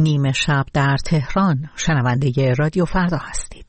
نیمه شب در تهران. شنونده رادیو فردا هستید.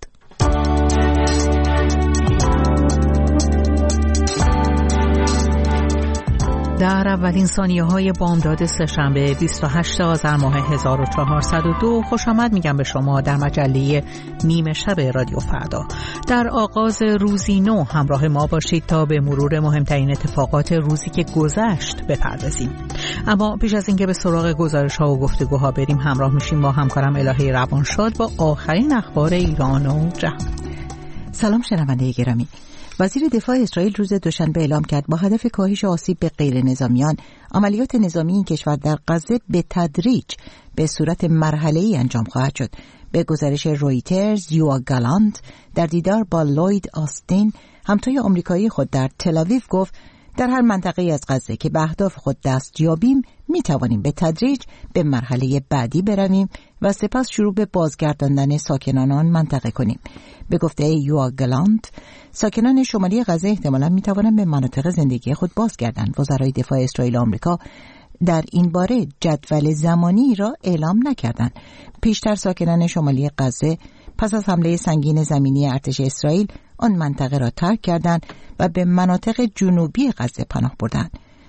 در اولین ثانیه‌های بامداد سه‌شنبه 28 آذر ماه 1402 خوش آمد میگم به شما در مجله نیمه شب رادیو فردا. در آغاز روزی نو همراه ما باشید تا به مرور مهمترین اتفاقات روزی که گذشت بپردازیم. اما پیش از اینکه به سراغ گزارش‌ها و گفتگوها بریم، همراه میشیم با همکارم الهه روانشاد با آخرین اخبار ایران و جهان. سلام شنونده گرامی. وزیر دفاع اسرائیل روز دوشنبه اعلام کرد با هدف کاهش آسیب به غیر نظامیان، عملیات نظامی این کشور در غزه به تدریج به صورت مرحله‌ای انجام خواهد شد. به گزارش رویترز، یوآ گالانت در دیدار با لوید آستین، همتای آمریکایی خود در تل‌آویو گفت در هر منطقه‌ای از غزه که به اهداف خود دست یابیم می توانیم به تدریج به مرحله بعدی برویم و سپس شروع به بازگرداندن ساکنان آن منطقه کنیم. به گفته یوآ گالانت، ساکنان شمالی غزه احتمالاً می توانند به مناطق زندگی خود بازگردند. وزرای دفاع اسرائیل و آمریکا در این باره جدول زمانی را اعلام نکردند. پیشتر ساکنان شمالی غزه پس از حمله سنگین زمینی ارتش اسرائیل آن منطقه را ترک کردند و به مناطق جنوبی غزه پناه بردند.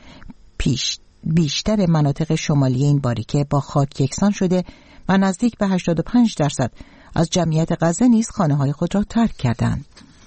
بیشتر مناطق شمالی این باریکه با خاک یکسان شده و نزدیک به 85% از جمعیت غزه نیز خانه‌های خود را ترک کردند.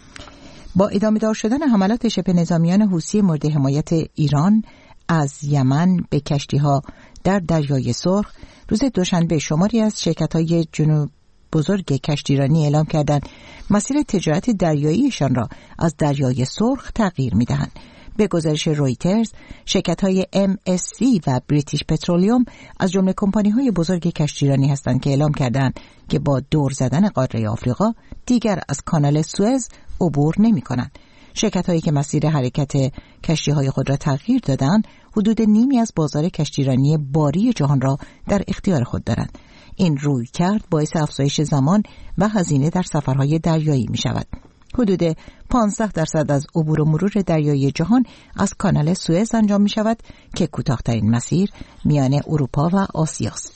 با ادامه دار شدن حملات شبه نظامیان حوثی مورد حمایت ایران از یمن به کشتی‌ها در دریای سرخ، روز دوشنبه شماری از شرکت‌های بزرگ کشتیرانی اعلام کردند مسیر تجارت دریاییشان را از دریای سرخ تغییر می‌دهند. به گزارش رویترز، شرکت‌های MSC و بریتیش پترولیوم از جمله کمپانی‌های بزرگ کشتیرانی هستند که اعلام کردند که با دور زدن قاره آفریقا دیگر از کانال سوئز عبور نمی‌کنند. شرکت‌هایی که مسیر حرکت کشتی‌های خود را تغییر دادند، حدود نیمی از بازار کشتیرانی باری جهان را در اختیار خود دارند. این رویکرد باعث افزایش زمان و هزینه در سفرهای دریایی می شود. حدود 15% از عبور و مرور دریایی جهان از کانال سوئز انجام می شود که کوتاه‌ترین مسیر میان اروپا و آسیاست.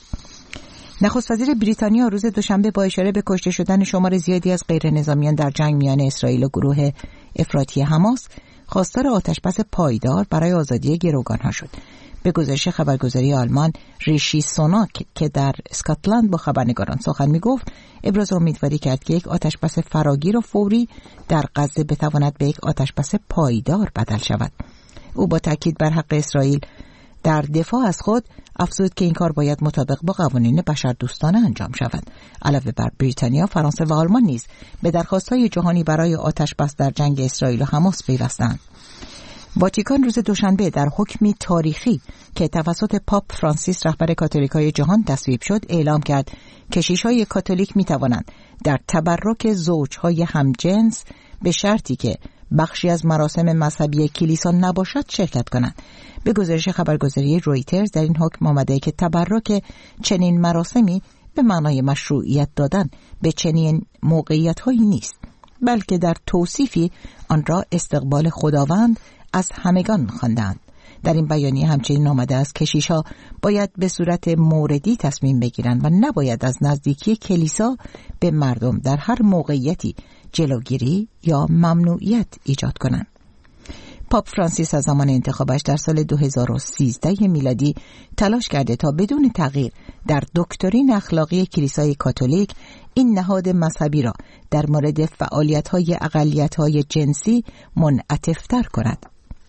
نخست وزیر بریتانیا روز دوشنبه با اشاره به کشته شدن شمار زیادی از غیر نظامیان در جنگ میان اسرائیل و گروه افراطی حماس خواستار آتشبس پایدار برای آزادی گروگانها شد. به گزارش خبرگزاری آلمان، ریشی سوناک که در اسکاتلند با خبرنگاران سخن می‌گفت، ابراز امیدواری کرد که یک آتشبس فراگیر و فوری در غزه بتواند به یک آتشبس پایدار بدل شود. او با تاکید بر حق اسرائیل در دفاع از خود افزود که این کار باید مطابق با قوانین بشردوستانه انجام شود. علاوه بر بریتانیا، فرانسه و آلمان نیز به درخواست‌های جهانی برای آتشبس در جنگ اسرائیل و حماس پیوستند. واتیکان روز دوشنبه در حکمی تاریخی که توسط پاپ فرانسیس رهبر کاتولیکای جهان تصویب شد اعلام کرد کشیش‌های کاتولیک می‌توانند در تبرک زوج‌های همجنس به شرطی که بخشی از مراسم مذهبی کلیسا نباشد شرکت کنند. به گزارش خبرگزاری رویترز در این حکم آمده که تبرک چنین مراسمی به معنای مشروعیت دادن به چنین موقعیت‌هایی نیست، بلکه در توصیفی آن را استقبال خداوند از همگان خواندند. در این بیانیه همچنین آمده است کشیش‌ها باید به صورت موردی تصمیم بگیرند و نباید از نزدیکی کلیسا به مردم در هر موقعیتی جلوگیری یا ممنوعیت ایجاد کنند. پاپ فرانسیس از زمان انتخابش در سال 2013 میلادی تلاش کرده تا بدون تغییر در دکترین اخلاقی کلیسای کاتولیک این نهاد مذهبی را در مورد فعالیت‌های اقلیت‌های جنسی منعطف‌تر کند.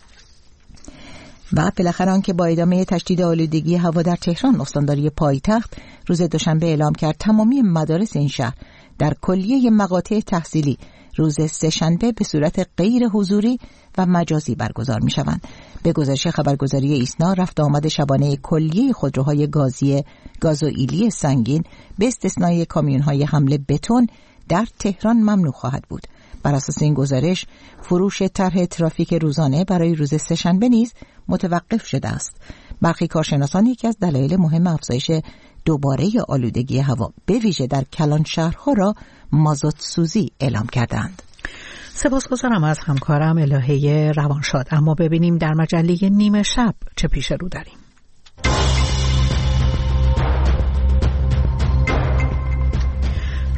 و بالاخره آنکه با ادامه تشدید آلودگی هوا در تهران، استانداری پایتخت روز دوشنبه اعلام کرد تمامی مدارس این شهر در کلیه مقاطع تحصیلی روز سه‌شنبه به صورت غیر حضوری و مجازی برگزار می شوند. به گزارش خبرگزاری ایسنا، رفت آمد شبانه کلیه خودروهای گازوئیلی سنگین به استثنای کامیون‌های حمل بتون در تهران ممنوع خواهد بود. بر اساس این گزارش، فروش طرح ترافیک روزانه برای روز سه‌شنبه نیز متوقف شده است. برخی کارشناسان یکی از دلایل مهم افزایش دوباره آلودگی هوا به ویژه در کلان شهرها را مازوت سوزی اعلام کردند. سپاسگزارم از همکارم الهه روانشاد. اما ببینیم در مجله نیمه شب چه پیش رو داریم.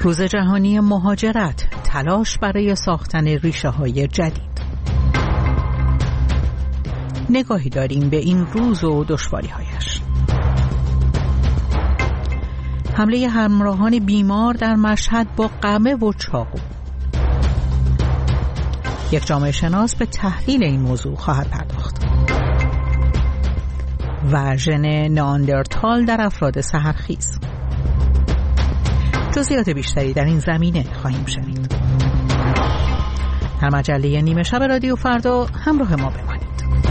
روز جهانی مهاجرت، تلاش برای ساختن ریشه‌های جدید. نگاهی داریم به این روز و دشواری‌هایش. حمله همراهان بیمار در مشهد با قمه و چاقو. یک جامعه شناس به تحلیل این موضوع خواهد پرداخت. و ژن نئاندرتال در افراد سحرخیز. جزئیات بیشتری در این زمینه خواهیم شنید. در مجله نیمه شب رادیو فردا همراه ما بمانید.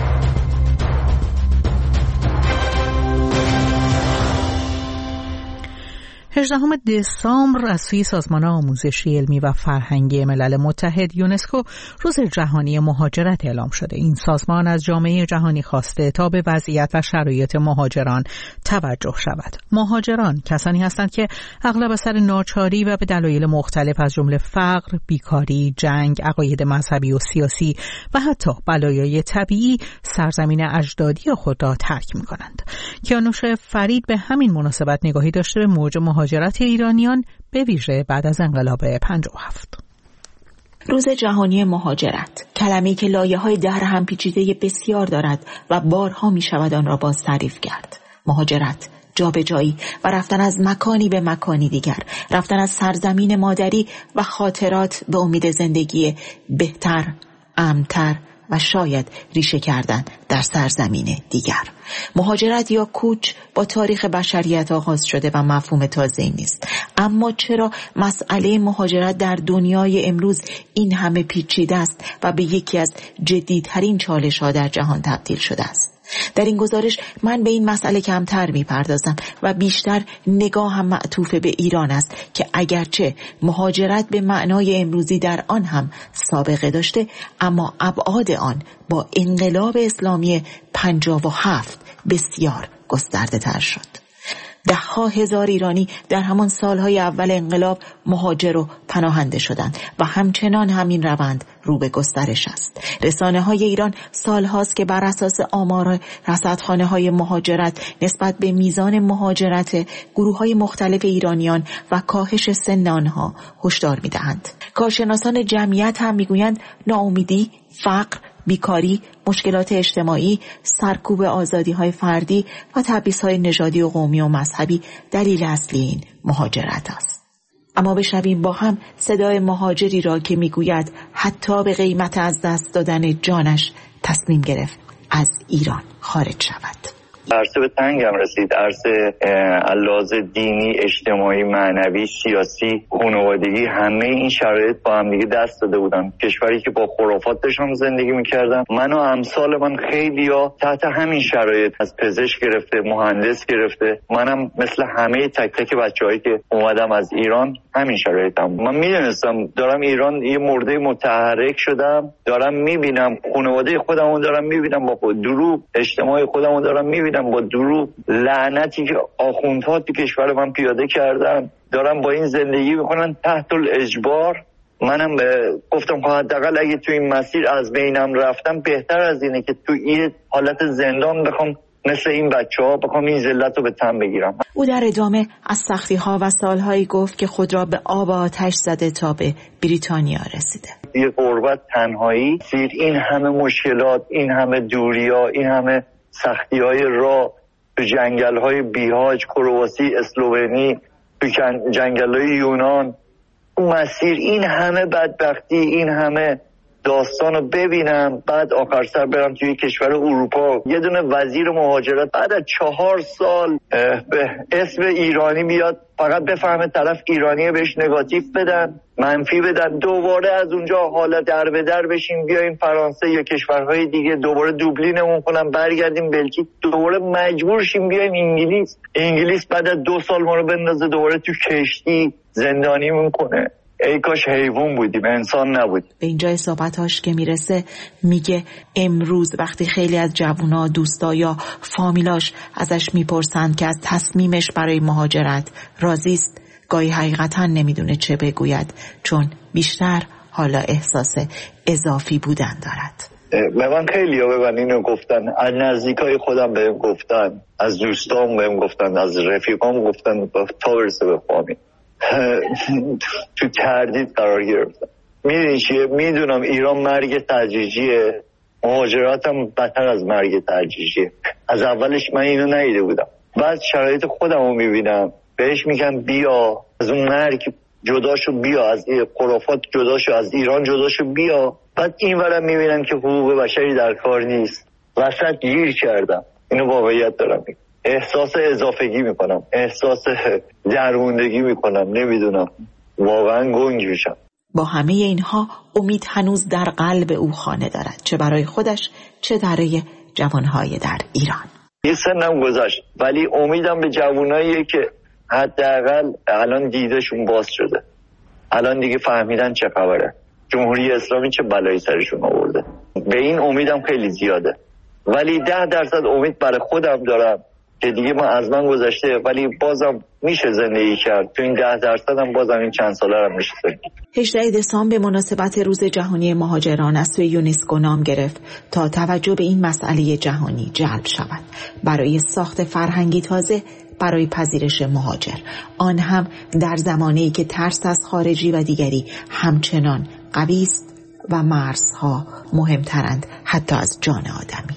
18 دسامبر از سوی سازمان آموزشی علمی و فرهنگی ملل متحد یونسکو روز جهانی مهاجرت اعلام شده. این سازمان از جامعه جهانی خواسته تا به وضعیت و شرایط مهاجران توجه شود. مهاجران کسانی هستند که اغلب از سر ناچاری و به دلایل مختلف از جمله فقر، بیکاری، جنگ، عقاید مذهبی و سیاسی و حتی بلایای طبیعی سرزمین اجدادی خود را ترک می‌کنند. کیانوش فرید به همین مناسبت نگاهی داشته به موج مهاجرت ایرانیان به ویژه بعد از انقلاب 57. روز جهانی مهاجرت، کلمه‌ای که لایه‌های در هم پیچیده بسیار دارد و بارها می‌شود آن را باز تعریف کرد. مهاجرت، جابجایی و رفتن از مکانی به مکانی دیگر، رفتن از سرزمین مادری و خاطرات به امید زندگی بهتر، امن‌تر و شاید ریشه کردن در سرزمین دیگر. مهاجرت یا کوچ با تاریخ بشریت آغاز شده و مفهوم تازه‌ای نیست. اما چرا مسئله مهاجرت در دنیای امروز این همه پیچیده است و به یکی از جدی‌ترین چالش‌ها در جهان تبدیل شده است؟ در این گزارش من به این مسئله کمتر می‌پردازم و بیشتر نگاهم معطوف به ایران است که اگرچه مهاجرت به معنای امروزی در آن هم سابقه داشته، اما ابعاد آن با انقلاب اسلامی 57 بسیار گسترده تر شد. ده‌ها هزار ایرانی در همان سالهای اول انقلاب مهاجر و پناهنده شدند و همچنان همین روند رو به گسترش است. رسانه‌های ایران سالهاست که بر اساس آمار رصدخانه‌های مهاجرت نسبت به میزان مهاجرت گروه‌های مختلف ایرانیان و کاهش سن آنها هشدار می‌دهند. کارشناسان جمعیت هم می‌گویند ناامیدی، فقر، بیکاری، مشکلات اجتماعی، سرکوب آزادی‌های فردی و تبعیض‌های نژادی و قومی و مذهبی دلیل اصلی این مهاجرت است. اما بشنویم با هم صدای مهاجری را که میگوید حتی به قیمت از دست دادن جانش تصمیم گرفت از ایران خارج شود. عرصه به تنگم رسید. عرصه لحاظ دینی، اجتماعی، معنوی، سیاسی، خانوادگی، همه این شرایط با هم دیگه دست داده بودن. کشوری که با خرافات داشتم زندگی میکردم. من و امثال من خیلیا تحت همین شرایط، از پزشک گرفته، مهندس گرفته، منم مثل همه تک تک بچه‌هایی که اومدم از ایران همین شرایطم. من میدونستم دارم ایران یه مرده متحرک شدم، دارم میبینم خانواده خودمو دارم میبینم با دروغ، اجتماع خودمو دارم میبینم با دروغ، لعنتی که آخوندها تو کشور من پیاده کردن، دارم با این زندگی میکنن تحت الاجبار. منم گفتم حداقل اگه تو این مسیر از بینم رفتم بهتر از اینه که تو این حالت زندان بخوام مثل این بچه‌ها بخوام این ذلت رو به تن بگیرم. او در ادامه از سختی‌ها و سالهایی گفت که خود را به آب آتش زده تا به بریتانیا رسیده. یه غربت، تنهایی، این همه مشکلات، این همه دوریا، این همه سختی‌های راه، تو جنگل‌های بیهاج، کرواسی، اسلوونی، تو جنگل‌های یونان، مسیر این همه بدبختی، این همه داستانو ببینم، بعد آخر سر برم توی کشور اروپا، یه دونه وزیر مهاجرت بعد از 4 سال به اسم ایرانی بیاد، فقط بفهمه طرف ایرانیه، بهش نگاتیو بدن، منفی بدن، دوباره از اونجا حالا در به در بشیم بیایم فرانسه یا کشورهای دیگه، دوباره دوبلینمون کنم برگردیم بلژیک، دوباره مجبور شیم بیایم انگلیس بعد از 2 سال ما رو بندازه دوباره تو کشتی زندانیمون کنه. ای کاش حیوان بودیم، انسان نبودیم. به اینجای صحبتاش که میرسه میگه امروز وقتی خیلی از جوونا، دوستا یا فامیلاش ازش میپرسند که از تصمیمش برای مهاجرت راضی است، گاهی حقیقتا نمیدونه چه بگوید، چون بیشتر حالا احساس اضافی بودن دارد. به من خیلی ها به من اینو گفتن، از نزدیکای خودم بهم گفتن، از دوستام بهم گفتن، از رفیقام گفتن، تا برسه به فامیل. تو تردید قرار گرفتم. میدونی چیه؟ میدونم ایران مرگ تدریجیه، مهاجراتم بدتر از مرگ تدریجیه. از اولش من اینو ندیده بودم. بعد شرایط خودم رو میبینم، بهش میگم بیا از اون مرگ جداشو، بیا از خرافات جداشو، از ایران جداشو بیا. بعد این ورم میبینم که حقوق بشری در کار نیست، وسط گیر کردم. اینو واقعیت دارم میگم. احساس اضافگی میکنم، احساس درموندگی میکنم، نمیدونم، واقعا گنگ میشم. با همه اینها امید هنوز در قلب او خانه دارد، چه برای خودش چه برای جوانهای در ایران. یه سنم گذشت ولی امیدم به جواناییه که حداقل الان دیدشون باز شده، الان دیگه فهمیدن چه خبره، جمهوری اسلامی چه بلایی سرشون آورده. به این امیدم خیلی زیاده، ولی 10% امید برای خودم دارم که دیگه ما از من گذشته، ولی بازم میشه زندگی کرد. تو این 10% هم بازم این چند ساله هم میشه زندگی. 18 دسامبر به مناسبت روز جهانی مهاجران از سوی یونسکو نام گرفت تا توجه به این مسئله جهانی جلب شود برای ساخت فرهنگی تازه برای پذیرش مهاجر، آن هم در زمانه‌ای که ترس از خارجی و دیگری همچنان قوی است و مرزها مهمترند حتی از جان آدمی.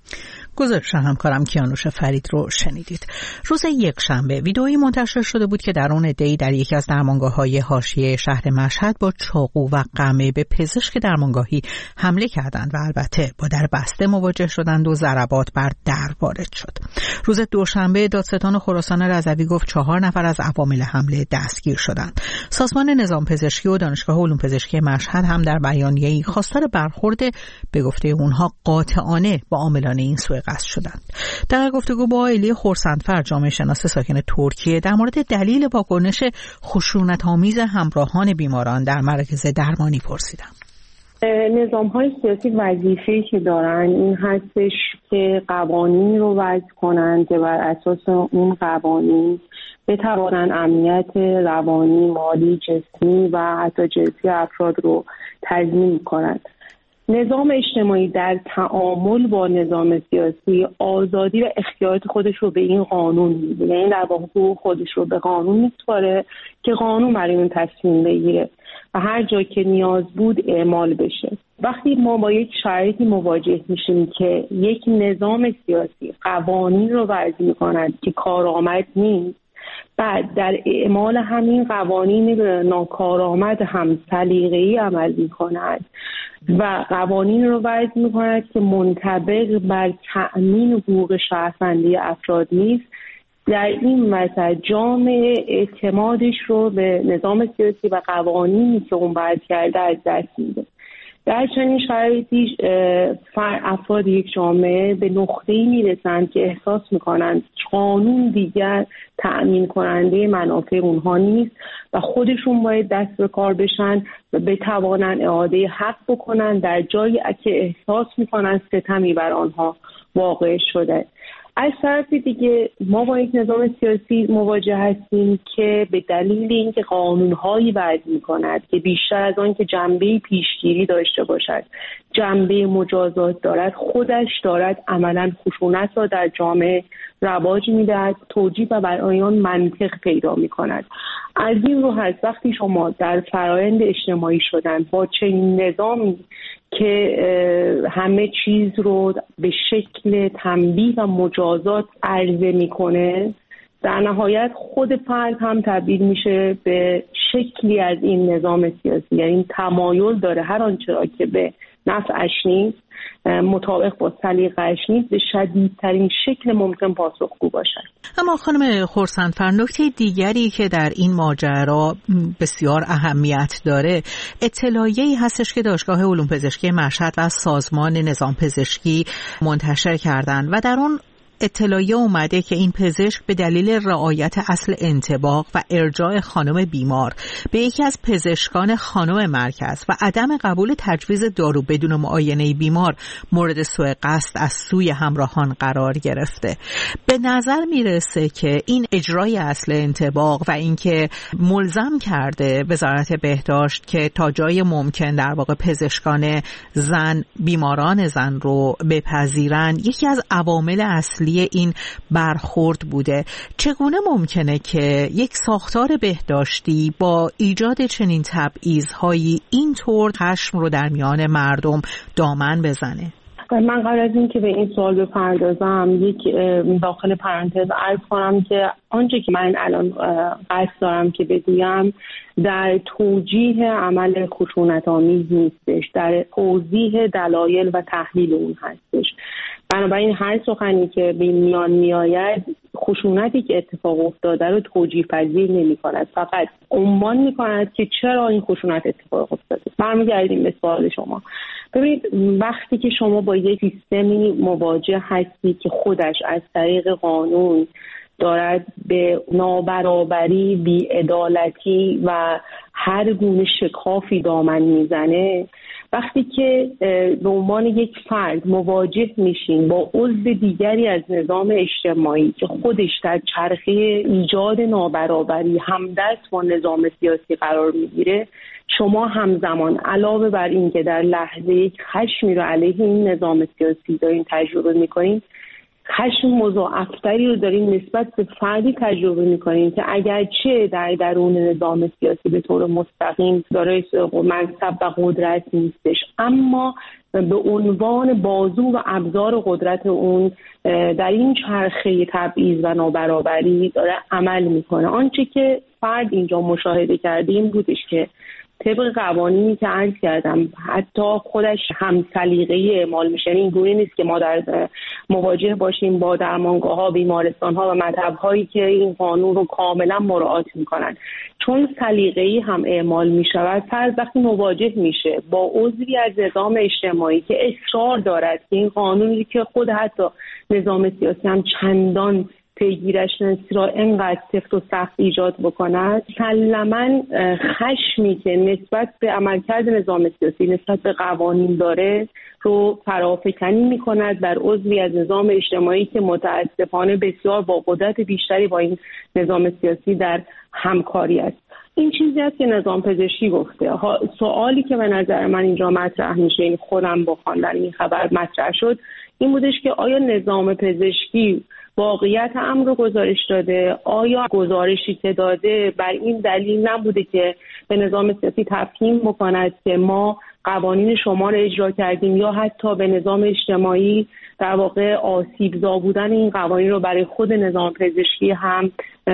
گزارش همکارم کیانوش فرید رو شنیدید. روز یکشنبه ویدئویی منتشر شده بود که در اون عده‌ای در یکی از درمانگاه‌های حاشیه شهر مشهد با چاقو و قمه به پزشک درمانگاهی حمله کردند و البته با در بسته مواجه شدند و ضربات بر در وارد شد. روز دوشنبه دادستان خراسان رضوی گفت 4 نفر از عوامل حمله دستگیر شدند. سازمان نظام پزشکی و دانشگاه علوم پزشکی مشهد هم در بیانیه‌ای خواستار برخورد به گفته اونها قاطعانه با عاملان این سوء قصد شدند. در گفتگو با آیلی خورسندفر جامعه شناس ساکن ترکیه در مورد دلیل واکنش خشونت‌آمیز همراهان بیماران در مراکز درمانی پرسیدم. نظام‌های سیاسی وظیفه‌ای که دارن این هستش که قوانین رو وضع کنند که بر اساس اون قوانین بتوانند امنیت روانی، مالی، جسمی و حتی جنسی افراد رو تضمین کنند. نظام اجتماعی در تعامل با نظام سیاسی آزادی و اختیارات خودش رو به این قانون میده، یعنی در واقع خودش رو به قانون میسپاره که قانون برای اون تصمیم بگیره و هر جا که نیاز بود اعمال بشه. وقتی ما با یک شرایطی مواجه میشیم که یک نظام سیاسی قوانین رو وضع میکند که کارآمد نیست، بعد در اعمال همین قوانین ناکارآمد هم سلیقه‌ای عمل میکند و قوانین رو وضع میکند که منطبق بر تأمین حقوق شهروندی افراد نیست، در این وضع جامعه اعتمادش رو به نظام سیاسی و قوانینی که اون وضع کرده از دست میده. در چنین شرایطی افراد یک جامعه به نقطه‌ای میرسند که احساس میکنند قانون دیگر تأمین کننده منافع اونها نیست و خودشون باید دست به کار بشن و بتوانند اعاده حق بکنن در جایی که احساس میکنند ستمی بر آنها واقع شده. از طرف دیگه ما با یک نظام سیاسی مواجه هستیم که به دلیل اینکه قانون‌هایی وضع می‌کند که بیشتر از آن که جنبه پیشگیری داشته باشد جنبه مجازات دارد، خودش دارد عملاً خشونت را در جامعه رواج می‌دهد، توجیه و بیان منطق پیدا می‌کند. از این رو هست وقتی شما در فرآیند اجتماعی شدن با چنین نظامی که همه چیز رو به شکل تنبیه و مجازات عرضه میکنه، در نهایت خود فرد هم تبدیل میشه به شکلی از این نظام سیاسی، یعنی تمایل داره هر آنچه را که به نفعش نیست، مطابق با سلیقه‌اش نیست، به شدیدترین شکل ممکن پاسخگو باشد. اما خانم خورسندفر، نکته دیگری که در این ماجرا بسیار اهمیت داره اطلاعیه‌ای هستش که دانشگاه علوم پزشکی مشهد و سازمان نظام پزشکی منتشر کردند و در اون اطلاعیه اومده که این پزشک به دلیل رعایت اصل انطباق و ارجاع خانم بیمار به یکی از پزشکان خانم مرکز و عدم قبول تجویز دارو بدون معاینه بیمار مورد سوء قصد از سوی همراهان قرار گرفته. به نظر میرسه که این اجرای اصل انطباق و اینکه ملزم کرده وزارت بهداشت که تا جای ممکن در واقع پزشکان زن بیماران زن رو بپذیرن یکی از عوامل اصلی دلیلی این برخورد بوده. چگونه ممکنه که یک ساختار بهداشتی با ایجاد چنین تبعیض‌هایی اینطور خشم رو در میان مردم دامن بزنه؟ من قبل از این که به این سوال بپردازم یک داخل پرانتز عرض کنم که آنچه که من الان قصد دارم که بگویم در توجیه عمل خشونت‌آمیز نیستش، در توضیح دلایل و تحلیل اون هستش. بنابراین هر سخنی که به میان میآید خشونتی که اتفاق افتاده رو توجیه پذیر نمی کند، فقط عنوان می کند که چرا این خشونت اتفاق افتاده. برمیگردیم به سوال شما. ببینید وقتی که شما با یک سیستمی مواجه هستی که خودش از طریق قانون دارد به نابرابری، بی‌عدالتی و هر گونه شکافی دامن میزنه، وقتی که به عنوان یک فرد مواجه میشین با عضو دیگری از نظام اجتماعی که خودش در چرخه ایجاد نابرابری همدست با نظام سیاسی قرار میگیره، شما همزمان علاوه بر این که در لحظه یک خشمی رو علیه این نظام سیاسی دارین تجربه میکنین، خشم مضاعفتری رو دارین نسبت به فردی تجربه میکنین که اگرچه در درون نظام سیاسی به طور مستقیم دارای منصب و قدرت نیستش، اما به عنوان بازو و ابزار قدرت اون در این چرخه تبعیض و نابرابری داره عمل میکنه. آنچه که فرد اینجا مشاهده کردیم بودش که طبق قوانینی که عرض کردم حتی خودش هم سلیقه‌ای اعمال میشه. این گونه نیست که ما در مواجه باشیم با درمانگاه‌ها، بیمارستان‌ها و مذهب‌هایی که این قانون رو کاملا مراعات میکنن. چون سلیقه‌ای هم اعمال میشود، فرد وقتی مواجه میشه با عضوی از نظام اجتماعی که اصرار دارد که این قانونی که خود حتی نظام سیاسی هم چندان پیگیرش نیست را اینقدر سفت و سخت ایجاد بکند، مسلماً خشمی که نسبت به عملکرد نظام سیاسی نسبت به قوانین داره رو فرافکنی می‌کند در عضوی از نظام اجتماعی که متأسفانه بسیار با قدرت بیشتری با این نظام سیاسی در همکاری است. این چیزی است که نظام پزشکی گفته. سوالی که به نظر من اینجا مطرح میشه، این خودم با خواندن این خبر مطرح شد، این بودش که آیا نظام پزشکی واقعیت امر رو گزارش داده؟ آیا گزارشی که داده بر این دلیل نبوده که به نظام سیاسی تفهیم بکند که ما قوانین شما رو اجرا کردیم، یا حتی به نظام اجتماعی در واقع آسیبزا بودن این قوانین رو برای خود نظام پزشکی هم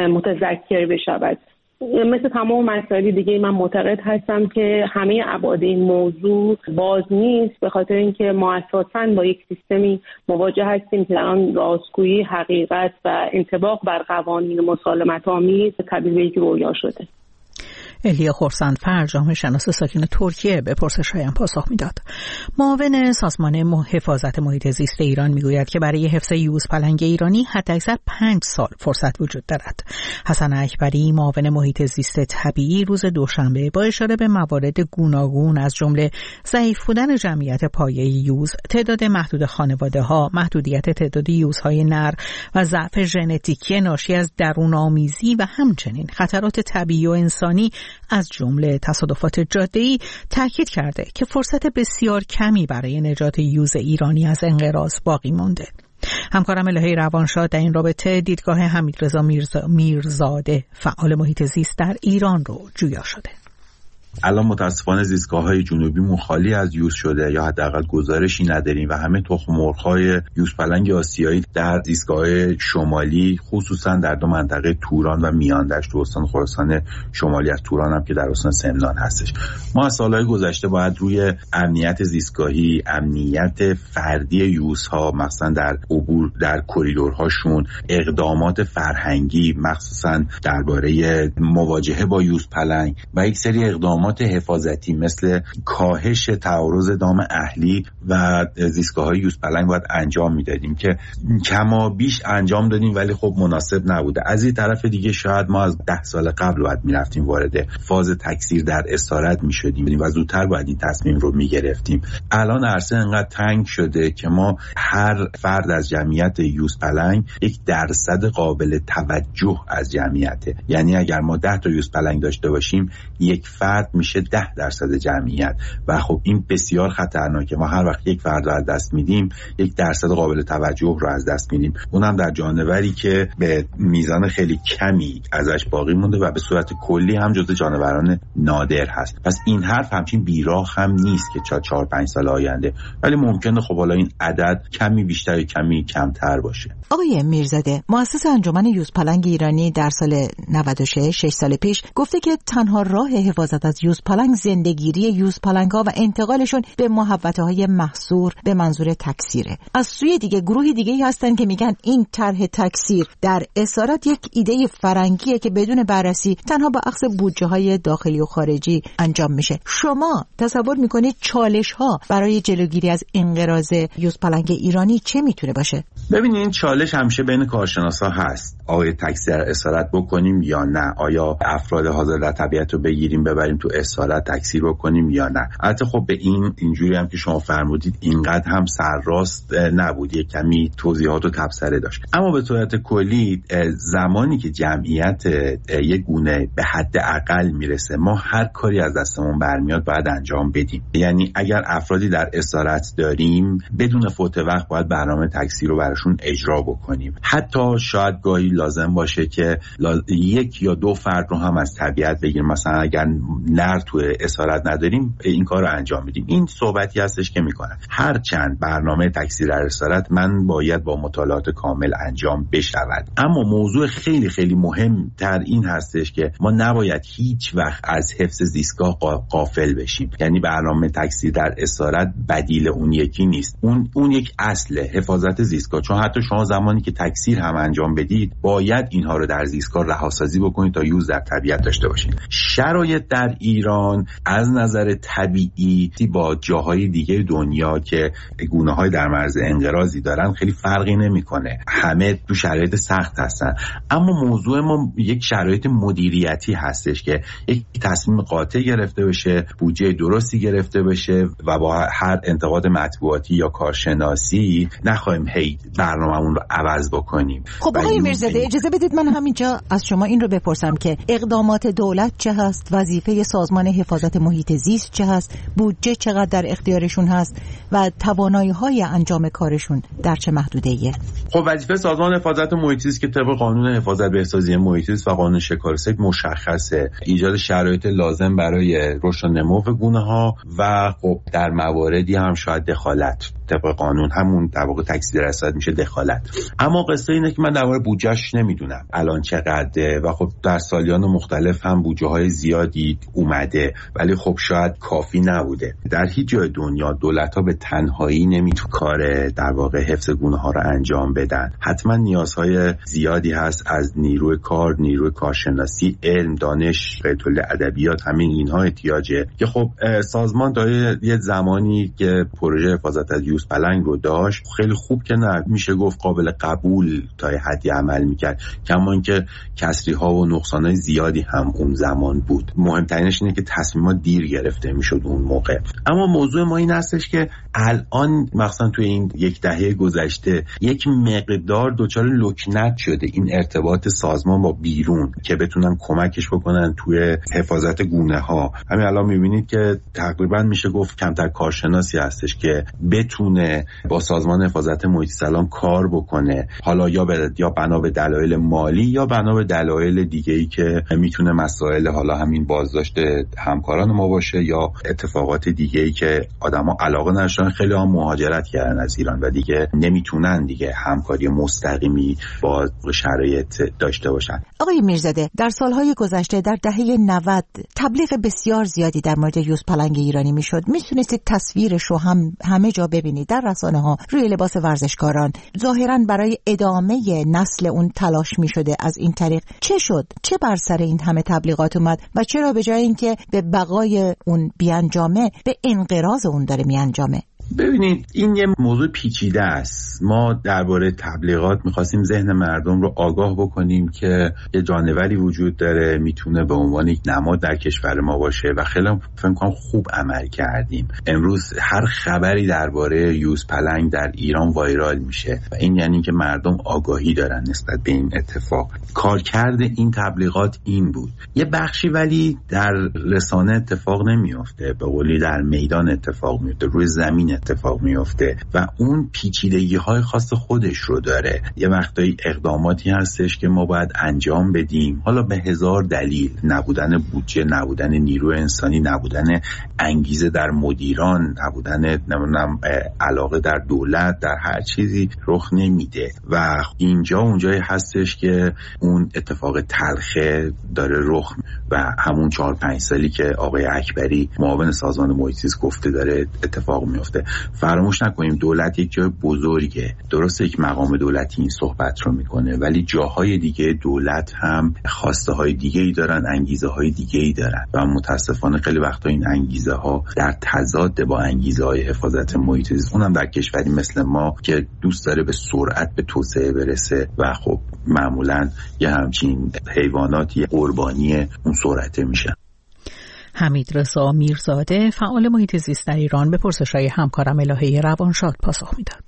متذکر بشود؟ مثل تمام مسائل دیگه من معتقد هستم که همه ابعاد این موضوع باز نیست، به خاطر اینکه ما اساساً با یک سیستمی مواجه هستیم که الان راستگویی، حقیقت و انطباق بر قوانین مسالمت‌آمیز تبدیل به یک رویا شده. الیا خورسندفر، جامعه شناس ساکن ترکیه، به پرسش‌هایم پاسخ میداد. معاون سازمان حفاظت محیط زیست ایران میگوید که برای حفظ یوز پلنگ ایرانی حداکثر 5 سال فرصت وجود دارد. حسن اکبری، معاون محیط زیست طبیعی، روز دوشنبه با اشاره به موارد گوناگون از جمله ضعیف بودن جمعیت پایه یوز، تعداد محدود خانواده‌ها، محدودیت تعداد یوزهای نر و ضعف ژنتیکی ناشی از درون‌آمیزی و همچنین خطرات طبیعی و انسانی از جمله تصادفات جاده‌ای تاکید کرده که فرصت بسیار کمی برای نجات یوز ایرانی از انقراض باقی مانده. همکارم الهی روانشاد در این رابطه دیدگاه حمیدرضا میرزاده، فعال محیط زیست در ایران رو جویا شده. الان متاسفانه زیستگاه‌های جنوبی خالی از یوز شده یا حداقل گزارشی نداریم و همه تخم مرغ‌های یوزپلنگ آسیایی در زیستگاه‌های شمالی، خصوصا در دو منطقه توران و میاندشت و استان خراسان شمالی از توران هم که در استان سمنان هستش. ما از سال‌های گذشته باید روی امنیت زیستگاهی، امنیت فردی یوزها، مثلا در عبور در کریدورهاشون، اقدامات فرهنگی مخصوصا درباره مواجهه با یوزپلنگ و یک سری اقدامات حفاظتی مثل کاهش تعارض دام اهلی و زیستگاه‌های یوزپلنگ باید انجام میدادیم که کما بیش انجام دادیم، ولی خب مناسب نبوده. از این طرف دیگه شاید ما از 10 سال قبل باید میرفتیم وارد فاز تکثیر در اسارت میشدیم و زودتر باید این تصمیم رو میگرفتیم. الان عرصه انقدر تنگ شده که ما هر فرد از جمعیت یوزپلنگ 1% قابل توجه از جمعیته. یعنی اگر ما 10 تا یوزپلنگ داشته باشیم، یک فرد میشه 10% جمعیت و خب این بسیار خطرناکه. ما هر وقت یک فرد رو از دست میدیم 1% قابل توجه رو از دست میدیم، اونم در جانوری که به میزان خیلی کمی ازش باقی مونده و به صورت کلی هم جزو جانوران نادر هست. پس این حرف همچین بیراه هم نیست که 4-5 سال آینده، ولی ممکنه خب حالا این عدد کمی بیشتر یا کمی کمتر باشه. آقای میرزاده، مؤسس انجمن یوزپلنگ ایرانی در سال 96 6 سال پیش گفته که تنها راه حفاظت از یوزپلنگ زندگیری یوزپلنگ‌ها و انتقالشون به محوطه‌های محصور به منظور تکثیره. از سوی دیگه گروه دیگه‌ای هستن که میگن این طرح تکثیر در اسارت یک ایده فرنگیه که بدون بررسی تنها با اخذ بودجه‌های داخلی و خارجی انجام میشه. شما تصور میکنید چالش‌ها برای جلوگیری از انقراض یوزپلنگ ایرانی چه میتونه باشه؟ ببینید این چالش همیشه بین کارشناسا هست. آیا تکثیر اسارت بکنیم یا نه؟ آیا افراد حاضر در طبیعت رو بگیریم ببریم تو اسارت تکثیر بکنیم یا نه؟ البته خب به اینجوری هم که شما فرمودید اینقدر هم سرراست نبود، یک کمی توضیحات و تبصره داشت. اما به صورت کلی زمانی که جمعیت یک گونه به حد اقل میرسه، ما هر کاری از دستمون برمیاد باید انجام بدیم. یعنی اگر افرادی در اسارت داریم بدون فوت وقت باید برنامه تکثیر رو براشون اجرا بکنیم. حتی شاید گاهی لازم باشه که 1 یا 2 فرد رو هم از طبیعت بگیریم. مثلا اگر نر تو اسارت نداریم این کار رو انجام بدیم. این صحبتی هستش که میکنن هر چند برنامه تکثیر در اسارت من باید با مطالعات کامل انجام بشود. اما موضوع خیلی خیلی مهم تر این هستش که ما نباید هیچ وقت از حفظ زیستگاه غافل بشیم. یعنی برنامه تکثیر در اسارت بدیل اون یکی نیست. اون یک اصل حفاظت زیستگاه، چون حتی شما زمانی که تکثیر هم انجام بدید باید اینها رو در زیستگاه رهاسازی بکنید تا یوز در طبیعت داشته باشید. شرایط در ایران از نظر طبیعی با جاهای دیگه دنیا که گونه‌های در معرض انقراضی دارن خیلی فرقی نمی‌کنه، همه تو شرایط سخت هستن. اما موضوع ما یک شرایط مدیریتی هستش که یک تصمیم قاطع گرفته بشه، بودجه درستی گرفته بشه و با هر انتقاد مطبوعاتی یا کارشناسی نخواهیم هی برنامه‌مون رو عوض بکنیم. خب آقای میرزاده اجازه بدید من همینجا از شما این رو بپرسم که اقدامات دولت چه هست؟ وظیفه سازمان حفاظت محیط زیست چه هست؟ بودجه چقدر در اختیارشون هست و توانایی‌های انجام کارشون در چه محدوده‌ایه؟ خب وظیفه سازمان حفاظت محیط زیست که طبق قانون حفاظت بهسازی محیط زیست و قانون شکار سگ مشخصه، ایجاد شرایط لازم برای رشد و نمو گونه‌ها و خب در مواردی هم شاید دخالت طبق قانون همون در واقع تکثیر اسارت میشه دخالت. اما قصه اینه که من درباره بودجهش نمیدونم الان چقدره و خب در سالیان مختلف هم بودجه‌های زیادی اومده ولی خب شاید کافی نبوده. در هیچ جای دنیا دولت‌ها به تنهایی نمیتونن کار در واقع حفظ گونه‌ها رو انجام بدن. حتما نیازهای زیادی هست از نیروی کار، نیروی کارشناسی، علم، دانش، قطعه ادبیات، همین اینها احتیاجه که خب سازمان تا یه زمانی که پروژه حفاظت از یوزپلنگ رو داشت خیلی خوب که نه میشه گفت قابل قبول تا حدی عمل میکرد، کما اینکه کسری‌ها و نقصان‌های زیادی هم اون زمان بود. مهمترینش اینه که تصمیمات دیر گرفته میشد اون موقع. اما موضوع ما این هستش که الان مثلا توی این 10 دهه گذشته یک مقدار دچار لکنت شده این ارتباط سازمان با بیرون که بتونن کمکش بکنن توی حفاظت گونه‌ها. همین الان میبینید که تقریبا میشه گفت کمتر کارشناسی هستش که بتونه با سازمان حفاظت محیط زیست کار بکنه، حالا یا بنا به دلایل مالی یا بنا به دلایل دیگه‌ای که میتونه مسائل حالا همین بازداشت همکاران ما باشه یا اتفاقات دیگه‌ای که آدما علاقه نداشتن، خیلی هم مهاجرت کردن از ایران و دیگه نمیتونن دیگه همکاری مستقیمی با شرایط داشته باشن. آقای میرزاده در سالهای گذشته در دهه 90 تبلیغ بسیار زیادی در مورد یوزپلنگ ایرانی میشد. میتونستید تصویرش رو همه جا ببینید در رسانه‌ها، روی لباس ورزشکاران. ظاهراً برای ادامه نسل اون تلاش میشده. از این طریق چه شد؟ چه بر سر این همه تبلیغات اومد و چرا به جای اینکه به بقای اون بیانجامه به انقراض اون داره میانجامه؟ ببینید این یه موضوع پیچیده است. ما درباره تبلیغات می‌خواستیم ذهن مردم رو آگاه بکنیم که یه جانوری وجود داره میتونه به عنوان یک نماد در کشور ما باشه و خیلی فکر کنم خوب عمل کردیم. امروز هر خبری درباره یوز پلنگ در ایران وایرال میشه و این یعنی که مردم آگاهی دارن نسبت به این اتفاق. کارکرد این تبلیغات این بود. یه بخشی ولی در رسانه اتفاق نمیفته، به قولی در میدان اتفاق میفته، روی زمین اتفاق میفته و اون پیچیدگی‌های خاص خودش رو داره. یه وقتایی اقداماتی هستش که ما باید انجام بدیم، حالا به هزار دلیل، نبودن بودجه، نبودن نیروی انسانی، نبودن انگیزه در مدیران، نبودن نمیدونم علاقه در دولت، در هر چیزی رخ نمیده و اینجا اونجایی هستش که اون اتفاق تلخه داره رخ و همون 4-5 سالی که آقای اکبری معاون سازمان محیط زیست گفته داره اتفاق میفته. فراموش نکنیم دولت یک جای بزرگه، درسته یک مقام دولتی این صحبت رو میکنه ولی جاهای دیگه دولت هم خواسته های دیگه ای دارن، انگیزه های دیگه ای دارن و متاسفانه خیلی وقتا این انگیزه ها در تضاد با انگیزه های حفاظت محیط زیست، اونم در کشوری مثل ما که دوست داره به سرعت به توسعه برسه و خب معمولا یه همچین حیواناتی قربانی اون سرعته میشن. حمیدرضا میرزاده فعال محیط زیست در ایران به پرسش‌های همکارم الهه روانشاد پاسخ میداد.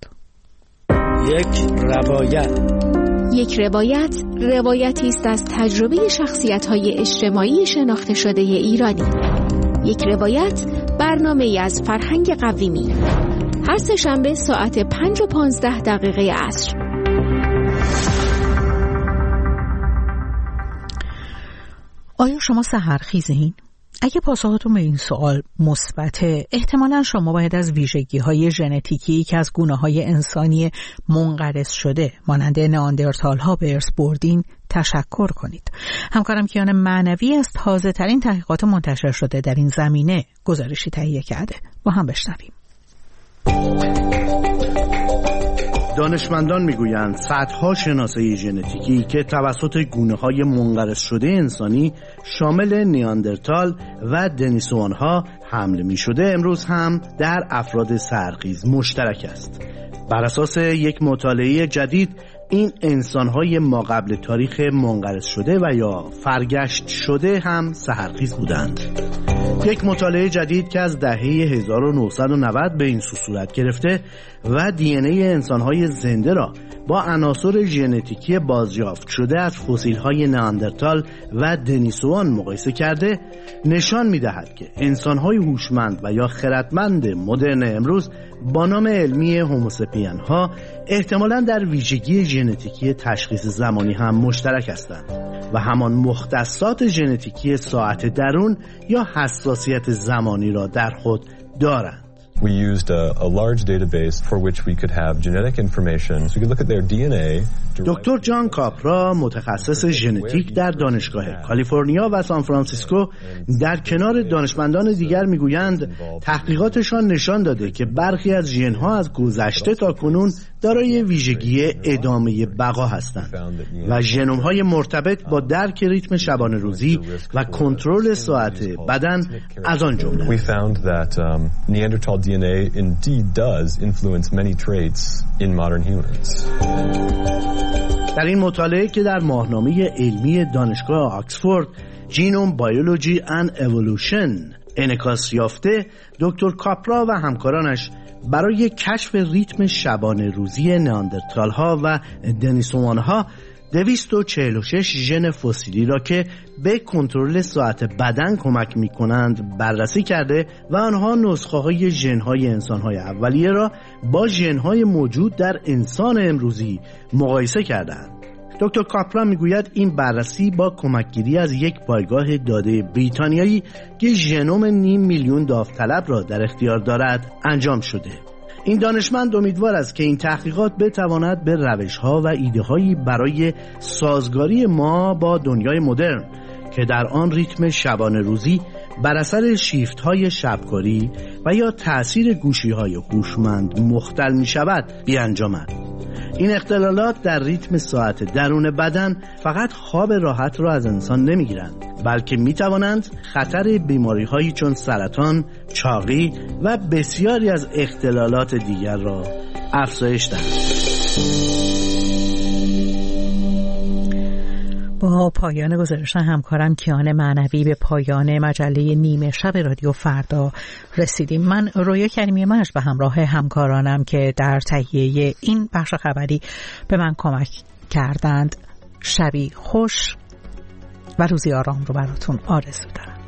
یک روایتی است از تجربه شخصیت‌های اجتماعی شناخته شده ایرانی. یک روایت برنامه‌ای از فرهنگ قویمی. هر سه‌شنبه ساعت 5:15 عصر. آیا شما سحرخیزین؟ اگه پاسختون به این سوال مثبته، احتمالاً شما باید از ویژگی‌های ژنتیکی که از گونه‌های انسانی منقرض شده مانند نئاندرتال‌ها به ارث بردین تشکر کنید. همکارم کیان معنوی از تازه‌ترین تحقیقات منتشر شده در این زمینه گزارشی تهیه کرده. با هم بشنویم. دانشمندان میگویند صدها شناسایی ژنتیکی که توسط گونه‌های منقرض شده انسانی شامل نیاندرتال و دنیسوان‌ها حمل می‌شده امروز هم در افراد سحرخیز مشترک است. بر اساس یک مطالعه جدید این انسان‌های ما قبل تاریخ منقرض شده و یا فرگشت شده هم سحرخیز بودند. یک مطالعه جدید که از دهه 1990 به این صورت گرفته و دی ان ای انسان‌های زنده را با عناصر ژنتیکی بازیافت شده از فسیل‌های نئاندرتال و دنیسوان مقایسه کرده، نشان می‌دهد که انسان‌های هوشمند و یا خردمند مدرن امروز با نام علمی هوموسپین‌ها احتمالاً در ویژگی ژنتیکی تشخیص زمانی هم مشترک هستند و همان مختصات ژنتیکی ساعت درون یا حساسیت زمانی را در خود دارند. We used a large database for which we could have genetic information. So we could look at their DNA. دکتر جان کاپرا متخصص ژنتیک در دانشگاه کالیفرنیا و سان فرانسیسکو در کنار دانشمندان دیگر میگویند تحقیقاتشان نشان داده که برخی از ژن‌ها از گذشته تا کنون دارای ویژگی ادامه بقا هستند و ژنوم‌های مرتبط با درک ریتم شبانه روزی و کنترل ساعت بدن از آن جمله. We found that Neanderthal DNA indeed does influence many traits in modern humans. در این مطالعه که در ماهنامه علمی دانشگاه آکسفورد جینوم بیولوژی اند اِوولوشن انعکاس یافته، دکتر کاپرا و همکارانش برای کشف ریتم شبانه روزی نئاندرتال ها و دنیسوان ها 246 ژن فسیلی را که به کنترل ساعت بدن کمک می کنند بررسی کرده و آنها نسخه های ژن های انسان های اولیه را با ژن های موجود در انسان امروزی مقایسه کردند. دکتر کاپرا میگوید این بررسی با کمکگیری از یک پایگاه داده بریتانیایی که ژنوم 500,000 داوطلب را در اختیار دارد انجام شده. این دانشمند امیدوار است که این تحقیقات بتواند به روش‌ها و ایده‌هایی برای سازگاری ما با دنیای مدرن که در آن ریتم شبانه روزی بر اثر شیفت‌های شبکاری و یا تأثیر گوشی‌های هوشمند مختل می‌شود بیانجامد. این اختلالات در ریتم ساعت درون بدن فقط خواب راحت را از انسان نمیگیرند، بلکه می توانند خطر بیماری هایی چون سرطان، چاقی و بسیاری از اختلالات دیگر را افزایش دهند. با پایان گزارش همکارم کیان معنوی به پایان مجله نیمه شب رادیو فردا رسیدیم. من رویا کریمی مش به همراه همکارانم که در تهیه این بخش خبری به من کمک کردند شبی خوش و روزی آرام رو براتون آرزو دارم.